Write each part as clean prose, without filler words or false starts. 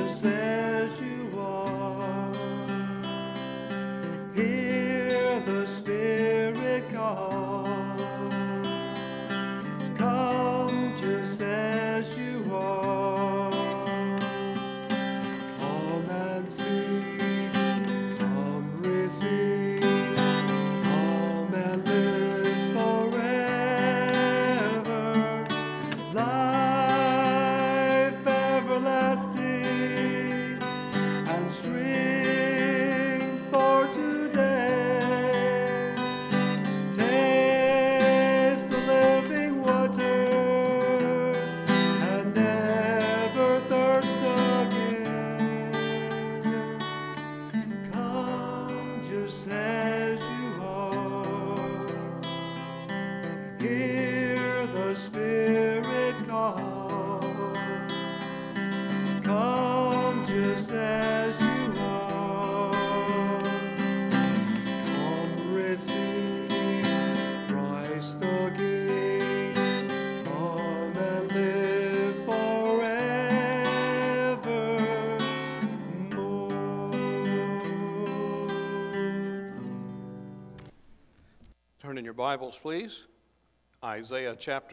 just as you are. Hear the Spirit call. Come just as you are. Come and see. Come receive. Come and live forever. Life everlasting and strength for today. Taste the living water and never thirst again. Come just as you are. Hear the Spirit call. Come just as you are. Come receive Christ the King. Come and live forevermore. Turn in your Bibles, please. Isaiah chapter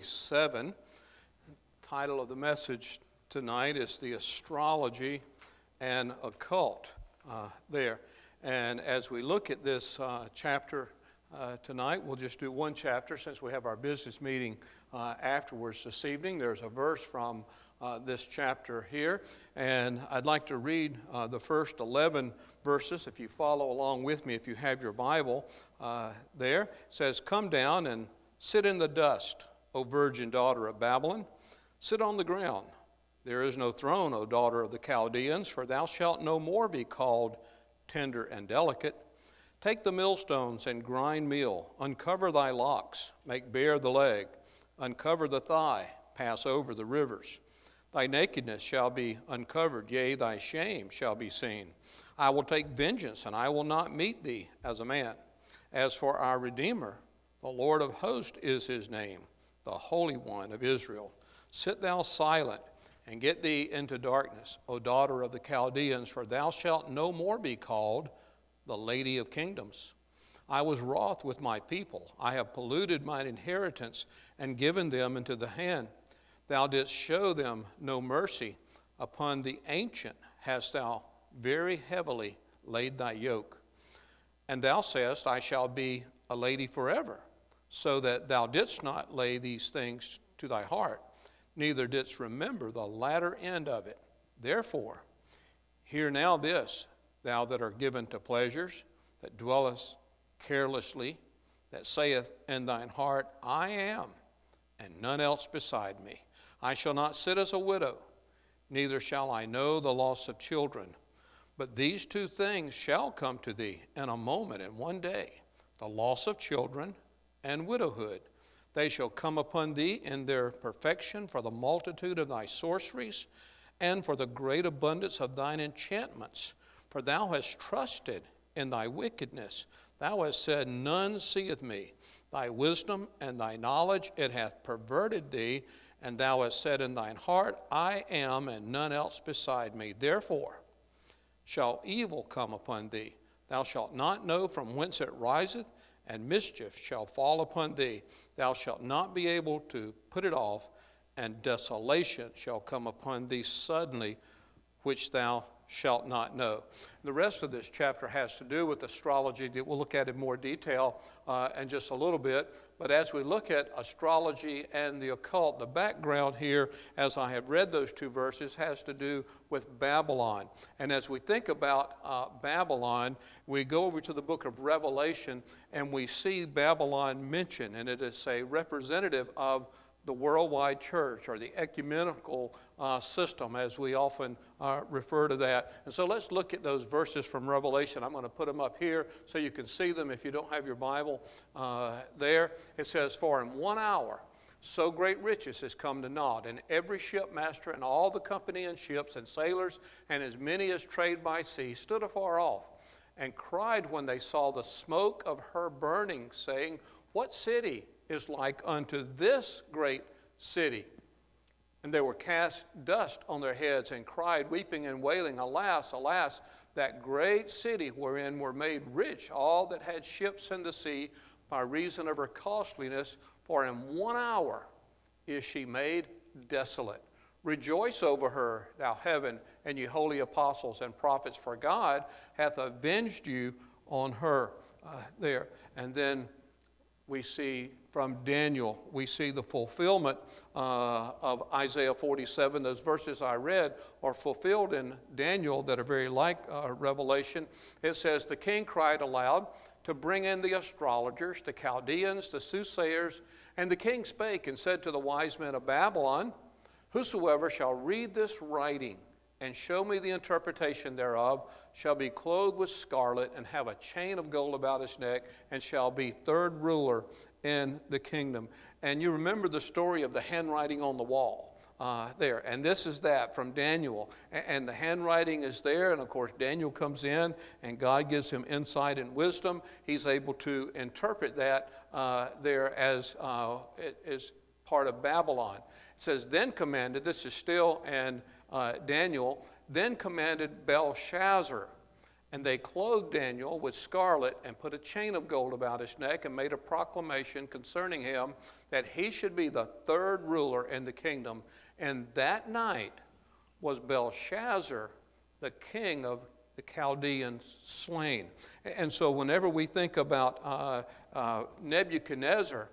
47. The title of the message tonight is The Astrology and Occult there. And as we look at this chapter tonight, we'll just do one chapter since we have our business meeting afterwards this evening. There's a verse from this chapter here, and I'd like to read the first 11 verses. If you follow along with me, if you have your Bible there, it says, "Come down and sit in the dust, O virgin daughter of Babylon. Sit on the ground. There is no throne, O daughter of the Chaldeans, for thou shalt no more be called tender and delicate. Take the millstones and grind meal. Uncover thy locks, make bare the leg. Uncover the thigh, pass over the rivers. Thy nakedness shall be uncovered, yea, thy shame shall be seen. I will take vengeance, and I will not meet thee as a man. As for our Redeemer, the Lord of hosts is his name, the Holy One of Israel. Sit thou silent, and get thee into darkness, O daughter of the Chaldeans, for thou shalt no more be called the Lady of Kingdoms. I was wroth with my people. I have polluted mine inheritance and given them into the hand. Thou didst show them no mercy. Upon the ancient hast thou very heavily laid thy yoke. And thou sayest, I shall be a lady forever, so that thou didst not lay these things to thy heart, neither didst remember the latter end of it. Therefore, hear now this, thou that art given to pleasures, that dwellest carelessly, that saith in thine heart, I am, and none else beside me. I shall not sit as a widow, neither shall I know the loss of children. But these two things shall come to thee in a moment, in one day, the loss of children and widowhood. They shall come upon thee in their perfection for the multitude of thy sorceries and for the great abundance of thine enchantments. For thou hast trusted in thy wickedness. Thou hast said, none seeth me. Thy wisdom and thy knowledge, it hath perverted thee. And thou hast said in thine heart, I am, and none else beside me. Therefore shall evil come upon thee. Thou shalt not know from whence it riseth, and mischief shall fall upon thee. Thou shalt not be able to put it off, and desolation shall come upon thee suddenly, which thou shalt not know. The rest of this chapter has to do with astrology that we'll look at in more detail in just a little bit. But as we look at astrology and the occult, the background here, as I have read those two verses, has to do with Babylon. And as we think about Babylon, we go over to the book of Revelation and we see Babylon mentioned, and it is a representative of the worldwide church, or the ecumenical system, as we often refer to that. And so let's look at those verses from Revelation. I'm going to put them up here so you can see them if you don't have your Bible there. It says, for in 1 hour so great riches has come to naught, and every shipmaster and all the company in ships and sailors and as many as trade by sea stood afar off and cried when they saw the smoke of her burning, saying, what city is like unto this great city? And they were cast dust on their heads and cried, weeping and wailing, Alas, alas, that great city wherein were made rich all that had ships in the sea by reason of her costliness, for in 1 hour is she made desolate. Rejoice over her, thou heaven, and ye holy apostles and prophets, for God hath avenged you on her. There. And then we see from Daniel, we see the fulfillment of Isaiah 47. Those verses I read are fulfilled in Daniel that are very like Revelation. It says, the king cried aloud to bring in the astrologers, the Chaldeans, the soothsayers, and the king spake and said to the wise men of Babylon, whosoever shall read this writing and show me the interpretation thereof shall be clothed with scarlet and have a chain of gold about his neck and shall be third ruler in the kingdom. And you remember the story of the handwriting on the wall there. And this is that from Daniel. And the handwriting is there. And of course, Daniel comes in and God gives him insight and wisdom. He's able to interpret that there as part of Babylon. It says, then commanded, this is still in Daniel, then commanded Belshazzar, and they clothed Daniel with scarlet and put a chain of gold about his neck and made a proclamation concerning him that he should be the third ruler in the kingdom. And that night was Belshazzar, the king of the Chaldeans, slain. And so whenever we think about Nebuchadnezzar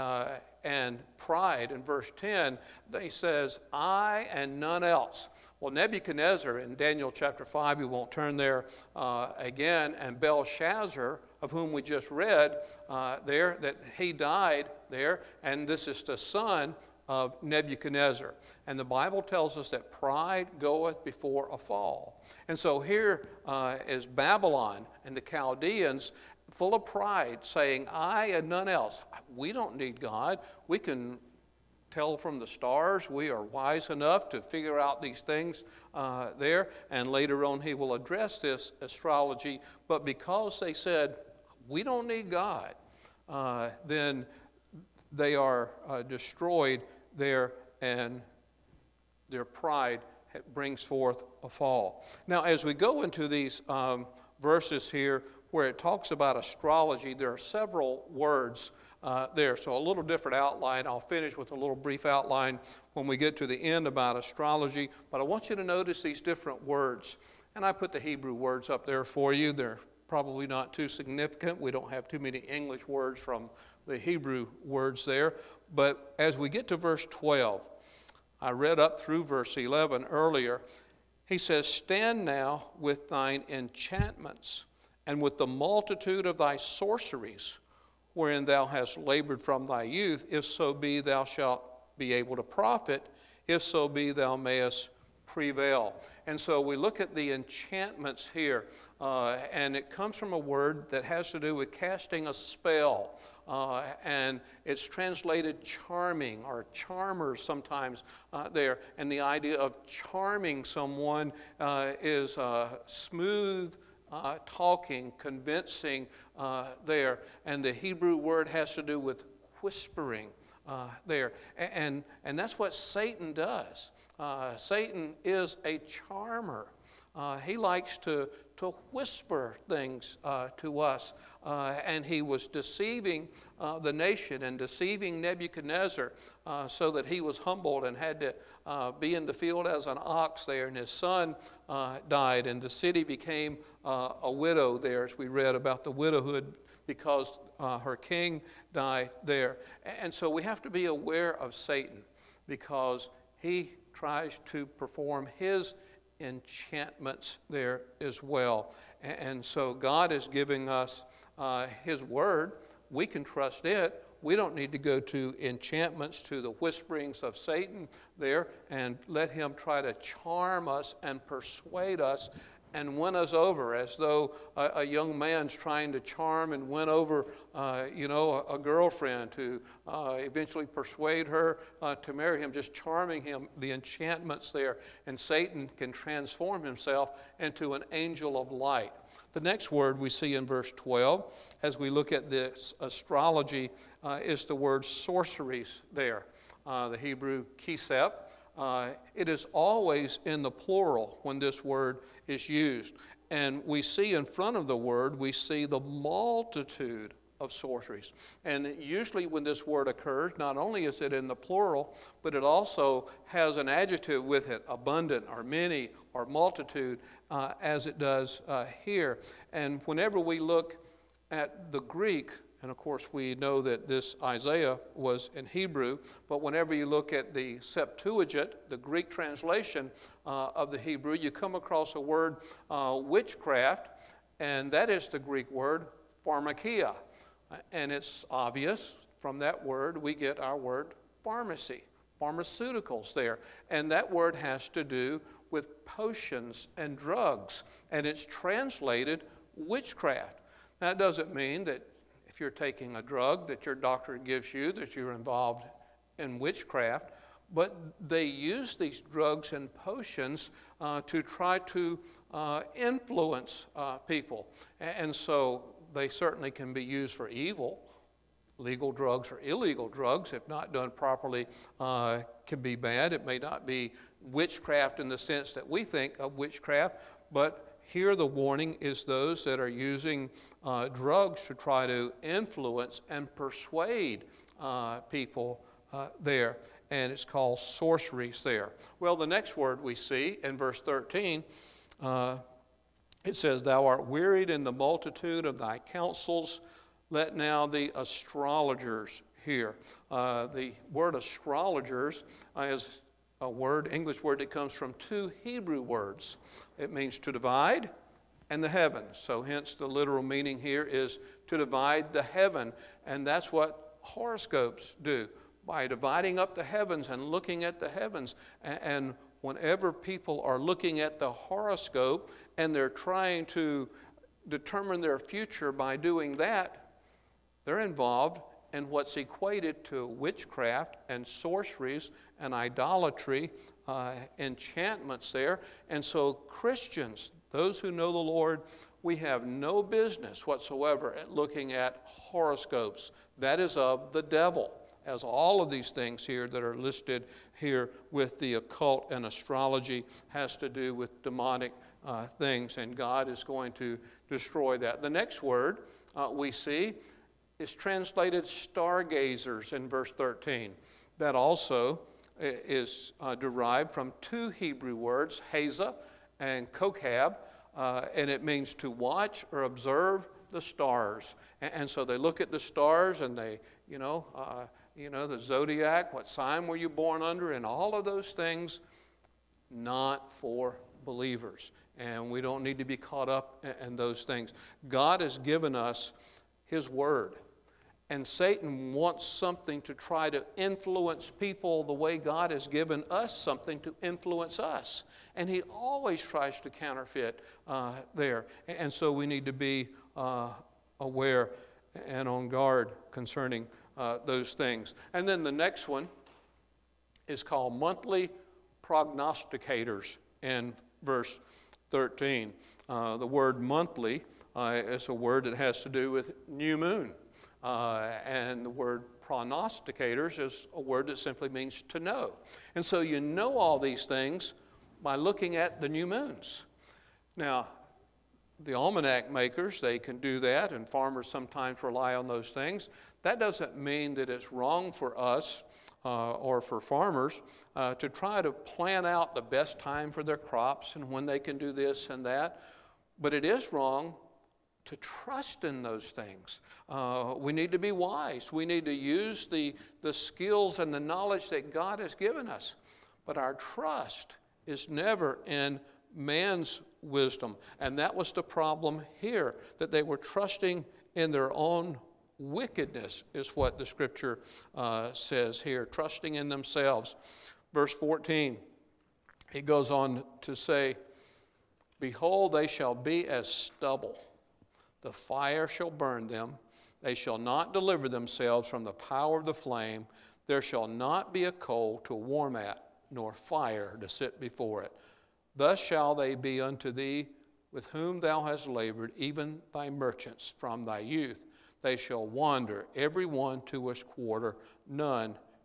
and pride in verse 10, he says, I and none else. Well, Nebuchadnezzar in Daniel chapter 5, we won't turn there again, and Belshazzar, of whom we just read there, that he died there, and this is the son of Nebuchadnezzar. And the Bible tells us that pride goeth before a fall. And so here is Babylon and the Chaldeans full of pride, saying, I and none else. We don't need God. We can tell from the stars. We are wise enough to figure out these things there. And later on he will address this astrology. But because they said, we don't need God, then they are destroyed there, and their pride brings forth a fall. Now, as we go into these verses here where it talks about astrology, there are several words there. So a little different outline. I'll finish with a little brief outline when we get to the end about astrology. But I want you to notice these different words. And I put the Hebrew words up there for you. They're probably not too significant. We don't have too many English words from the Hebrew words there. But as we get to verse 12, I read up through verse 11 earlier. He says, stand now with thine enchantments and with the multitude of thy sorceries, wherein thou hast labored from thy youth, if so be thou shalt be able to profit, if so be thou mayest prevail. And so we look at the enchantments here, and it comes from a word that has to do with casting a spell. And it's translated charming or charmers sometimes there. And the idea of charming someone is smooth talking, convincing there. And the Hebrew word has to do with whispering there. And that's what Satan does. Satan is a charmer. He likes to whisper things to us. And he was deceiving the nation and deceiving Nebuchadnezzar so that he was humbled and had to be in the field as an ox there. And his son died, and the city became a widow there, as we read about the widowhood because her king died there. And so we have to be aware of Satan because he tries to perform his enchantments there as well. And so God is giving us his word. We can trust it. We don't need to go to enchantments, to the whisperings of Satan there, and let him try to charm us and persuade us and win us over, as though a young man's trying to charm and win over, a girlfriend to eventually persuade her to marry him, just charming him, the enchantments there. And Satan can transform himself into an angel of light. The next word we see in verse 12, as we look at this astrology, is the word sorceries there. The Hebrew kisep, it is always in the plural when this word is used. And we see in front of the word, we see the multitude of sorceries. And usually when this word occurs, not only is it in the plural, but it also has an adjective with it, abundant or many or multitude, as it does here. And whenever we look at the Greek, and of course we know that this Isaiah was in Hebrew, but whenever you look at the Septuagint, the Greek translation of the Hebrew, you come across a word, witchcraft, and that is the Greek word pharmakia. And it's obvious from that word we get our word pharmacy, pharmaceuticals there. And that word has to do with potions and drugs, and it's translated witchcraft. Now, it doesn't mean that if you're taking a drug that your doctor gives you that you're involved in witchcraft, but they use these drugs and potions to try to influence people. And so they certainly can be used for evil. Legal drugs or illegal drugs, if not done properly, can be bad. It may not be witchcraft in the sense that we think of witchcraft, but here the warning is those that are using drugs to try to influence and persuade people there. And it's called sorceries there. Well, the next word we see in verse 13, it says, "Thou art wearied in the multitude of thy counsels. Let now the astrologers hear." The word astrologers is a word, English word that comes from two Hebrew words. It means to divide and the heavens. So hence the literal meaning here is to divide the heaven. And that's what horoscopes do. By dividing up the heavens and looking at the heavens. And whenever people are looking at the horoscope and they're trying to determine their future by doing that, they're involved in what's equated to witchcraft and sorceries and idolatry, enchantments there. And so Christians, those who know the Lord, we have no business whatsoever at looking at horoscopes. That is of the devil, as all of these things here that are listed here with the occult and astrology has to do with demonic things, and God is going to destroy that. The next word we see is translated stargazers in verse 13. That also is derived from two Hebrew words, haza and kokab, and it means to watch or observe the stars. And so they look at the stars and they, the zodiac, what sign were you born under, and all of those things, not for believers. And we don't need to be caught up in those things. God has given us His Word. And Satan wants something to try to influence people the way God has given us something to influence us. And he always tries to counterfeit there. And so we need to be aware and on guard concerning those things. And then the next one is called monthly prognosticators in verse 13. The word monthly is a word that has to do with new moon. And the word prognosticators is a word that simply means to know. And so you know all these things by looking at the new moons. Now, the almanac makers, they can do that, and farmers sometimes rely on those things. That doesn't mean that it's wrong for us or for farmers to try to plan out the best time for their crops and when they can do this and that. But it is wrong to trust in those things. We need to be wise. We need to use the skills and the knowledge that God has given us. But our trust is never in man's wisdom. And that was the problem here, that they were trusting in their own wickedness, is what the scripture says here, trusting in themselves. Verse 14, it goes on to say, "Behold, they shall be as stubble. The fire shall burn them. They shall not deliver themselves from the power of the flame. There shall not be a coal to warm at, nor fire to sit before it. Thus shall they be unto thee with whom thou hast labored, even thy merchants from thy youth. They shall wander, every one to his quarter. None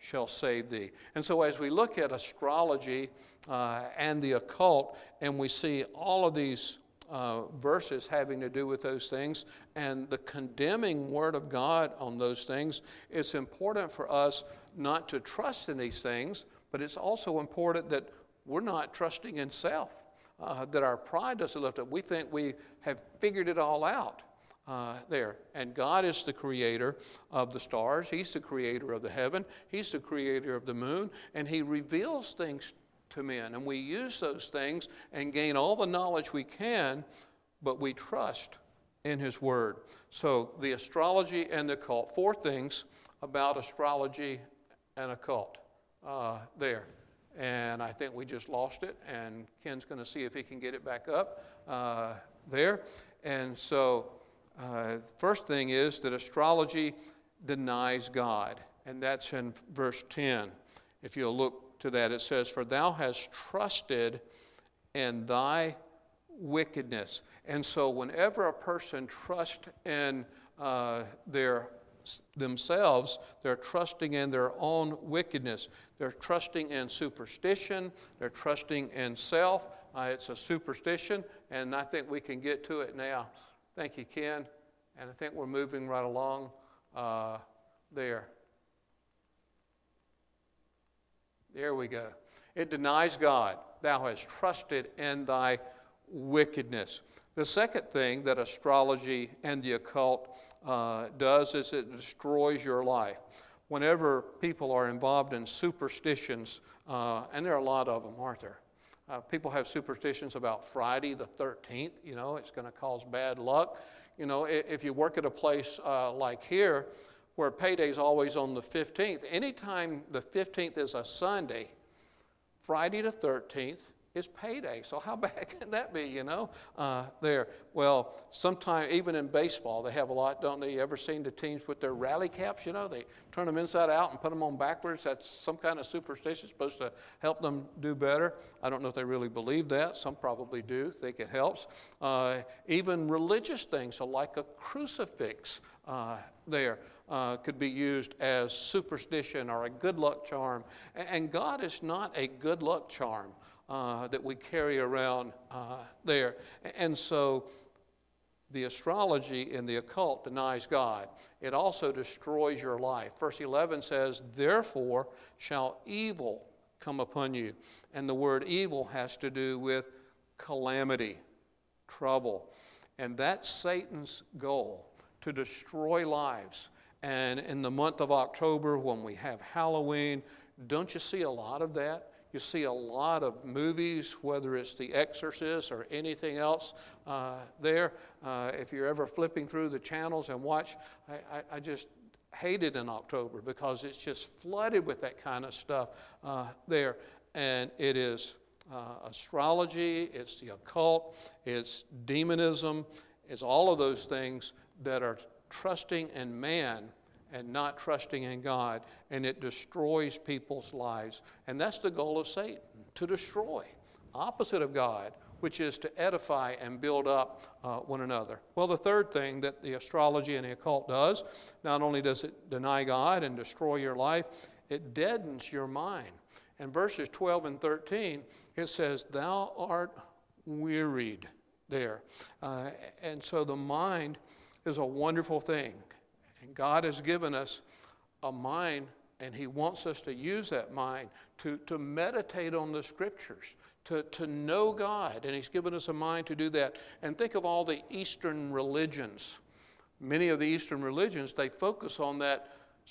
shall save thee. And so as we look at astrology and the occult, and we see all of these verses having to do with those things and the condemning word of God on those things, it's important for us not to trust in these things, but it's also important that we're not trusting in self, that our pride doesn't lift up. We think we have figured it all out there. And God is the creator of the stars. He's the creator of the heaven. He's the creator of the moon. And he reveals things to men. And we use those things and gain all the knowledge we can, but we trust in his word. So the astrology and the occult. 4 things about astrology and occult there. And I think we just lost it, and Ken's going to see if he can get it back up there. And so first thing is that astrology denies God, and that's in verse 10. If you'll look to that, it says, "For thou hast trusted in thy wickedness." And so whenever a person trusts in themselves, they're trusting in their own wickedness. They're trusting in superstition. They're trusting in self. It's a superstition, and I think we can get to it now. Thank you, Ken. And I think we're moving right along there. There we go. It denies God. Thou hast trusted in thy wickedness. The second thing that astrology and the occult does is it destroys your life. Whenever people are involved in superstitions, and there are a lot of them, aren't there? People have superstitions about Friday the 13th, it's going to cause bad luck. If you work at a place like here, where payday is always on the 15th, anytime the 15th is a Sunday, Friday the 13th is payday. So how bad can that be, there? Well, sometimes even in baseball, they have a lot, don't they? You ever seen the teams put their rally caps, they turn them inside out and put them on backwards? That's some kind of superstition, supposed to help them do better. I don't know if they really believe that. Some probably do, think it helps. Even religious things, so like a crucifix there could be used as superstition or a good luck charm. And God is not a good luck charm that we carry around there. And so the astrology and the occult denies God. It also destroys your life. Verse 11 says, "Therefore shall evil come upon you." And the word evil has to do with calamity, trouble. And that's Satan's goal, to destroy lives. And in the month of October, when we have Halloween, don't you see a lot of that? You see a lot of movies, whether it's The Exorcist or anything else there. If you're ever flipping through the channels and watch, I just hate it in October because it's just flooded with that kind of stuff there. And it is astrology, it's the occult, it's demonism, it's all of those things that are trusting in man and not trusting in God, and it destroys people's lives. And that's the goal of Satan, to destroy, opposite of God, which is to edify and build up one another. Well, the third thing that the astrology and the occult does, not only does it deny God and destroy your life, it deadens your mind. In verses 12 and 13, it says, "Thou art wearied," there. And so the mind is a wonderful thing. And God has given us a mind, and he wants us to use that mind to meditate on the scriptures, to know God. And he's given us a mind to do that. And think of all the Eastern religions. Many of the Eastern religions, they focus on that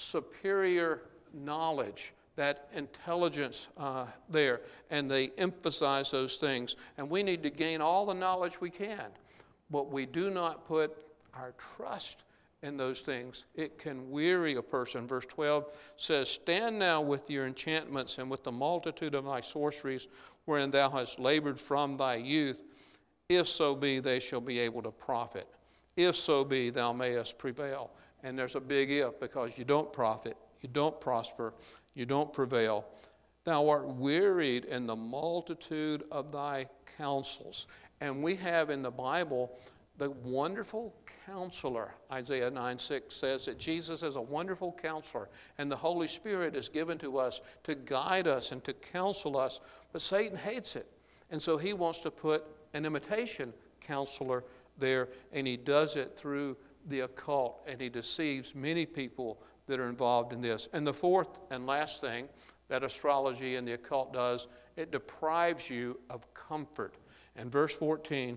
superior knowledge, that intelligence there. And they emphasize those things. And we need to gain all the knowledge we can. But we do not put our trust in those things. It can weary a person. Verse 12 says, "Stand now with your enchantments and with the multitude of thy sorceries, wherein thou hast labored from thy youth. If so be, they shall be able to profit. If so be, thou mayest prevail." And there's a big if, because you don't profit, you don't prosper, you don't prevail. "Thou art wearied in the multitude of thy counsels." And we have in the Bible the wonderful counselor. Isaiah 9:6 says that Jesus is a wonderful counselor, and the Holy Spirit is given to us to guide us and to counsel us. But Satan hates it, and so he wants to put an imitation counselor there, and he does it through the occult, and he deceives many people that are involved in this. And the fourth and last thing that astrology and the occult does, it deprives you of comfort. In verse 14,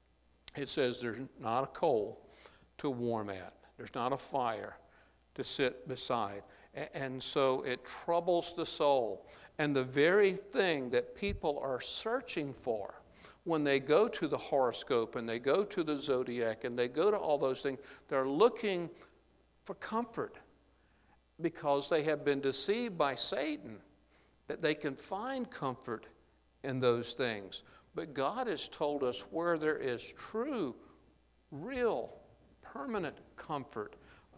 it says there's not a coal to warm at. There's not a fire to sit beside. And so it troubles the soul. And the very thing that people are searching for when they go to the horoscope and they go to the zodiac and they go to all those things, they're looking for comfort because they have been deceived by Satan that they can find comfort in those things. But God has told us where there is true, real, permanent comfort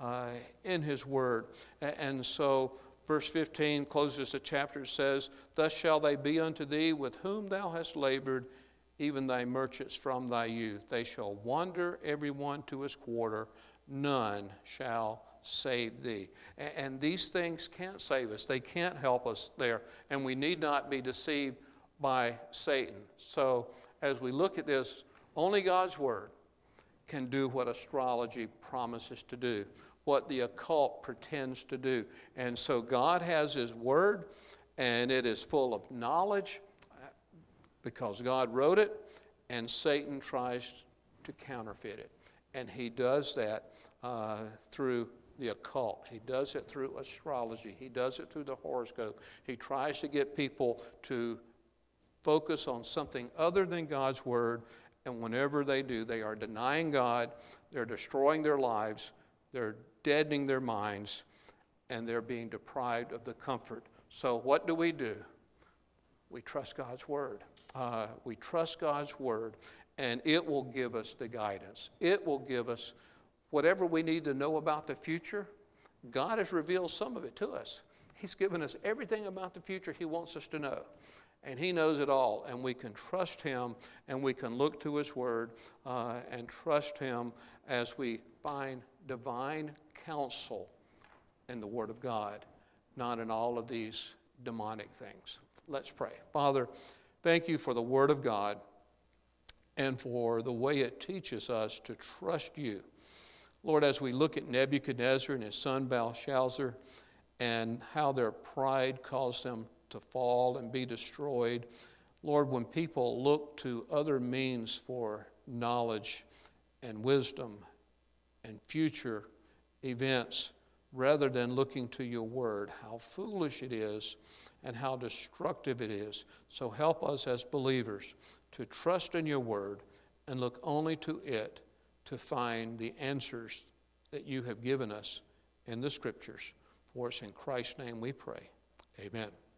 in His Word. And so verse 15 closes the chapter, says, "Thus shall they be unto thee with whom thou hast labored, even thy merchants from thy youth. They shall wander every one to his quarter, none shall save thee." And these things can't save us. They can't help us there. And we need not be deceived by Satan. So as we look at this, only God's Word can do what astrology promises to do, what the occult pretends to do. And so God has His Word, and it is full of knowledge because God wrote it, and Satan tries to counterfeit it. And he does that through the occult. He does it through astrology. He does it through the horoscope. He tries to get people to focus on something other than God's Word, and whenever they do, they are denying God, they're destroying their lives, they're deadening their minds, and they're being deprived of the comfort. So what do? We trust God's Word. We trust God's Word, and it will give us the guidance. It will give us whatever we need to know about the future. God has revealed some of it to us. He's given us everything about the future He wants us to know. And He knows it all, and we can trust Him, and we can look to His Word and trust Him as we find divine counsel in the Word of God, not in all of these demonic things. Let's pray. Father, thank You for the Word of God and for the way it teaches us to trust You. Lord, as we look at Nebuchadnezzar and his son Belshazzar and how their pride caused them to fall and be destroyed, Lord, when people look to other means for knowledge and wisdom and future events rather than looking to Your Word, how foolish it is and how destructive it is. So help us as believers to trust in Your Word and look only to it to find the answers that You have given us in the Scriptures. For us in Christ's name we pray. Amen.